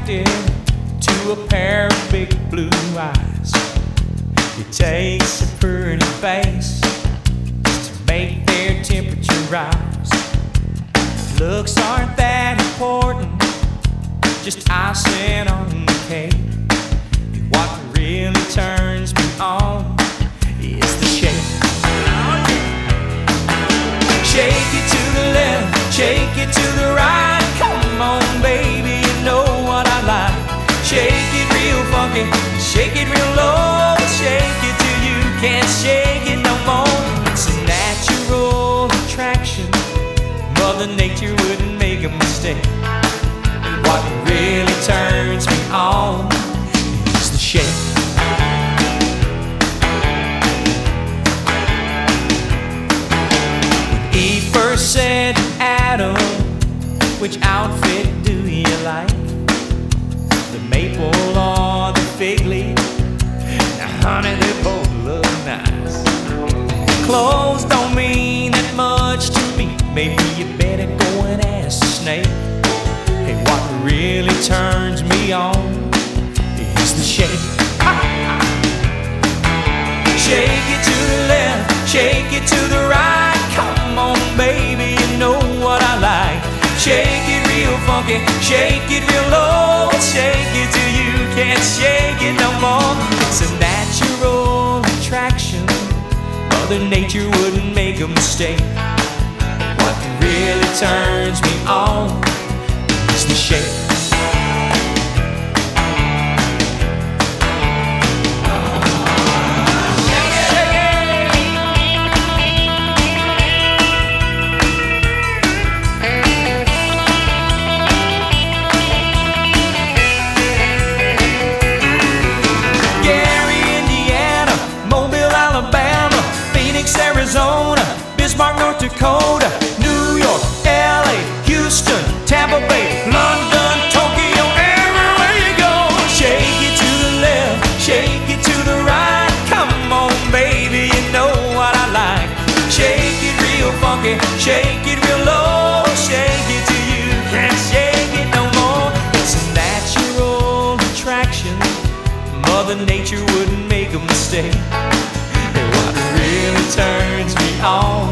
attracted to a pair of big blue eyes. It takes a pretty face to make their temperature rise. Looks aren't that important, just icing on the cake. What really turns me on is the shake. Shake it to the left, shake it to the right. Come on, baby, you know what I like. Shake it real funky, shake it real low. Shake it till you can't shake it no more. It's a natural attraction, Mother Nature wouldn't make a mistake. What really turns me on is the shake. When Eve first said to Adam, which outfit do you like? The maple or the fig leaf? Now honey, they both look nice. Clothes don't mean that much to me. Maybe you better go and ask the snake. Hey, what really turns me on is the shake. Shake it to the left, shake it to the right. Come on, baby, you know what I like. Shake it real funky, shake it real low. Shake it till you can't shake it no more. It's a natural attraction, Mother Nature wouldn't make a mistake. What really turns me on is the shake. Arizona, Bismarck, North Dakota, New York, LA, Houston, Tampa Bay, London, Tokyo, everywhere you go. Shake it to the left, shake it to the right. Come on, baby, you know what I like. Shake it real funky, shake it real low. Shake it till you can't shake it no more. It's a natural attraction, Mother Nature wouldn't make a mistake. What really turns me on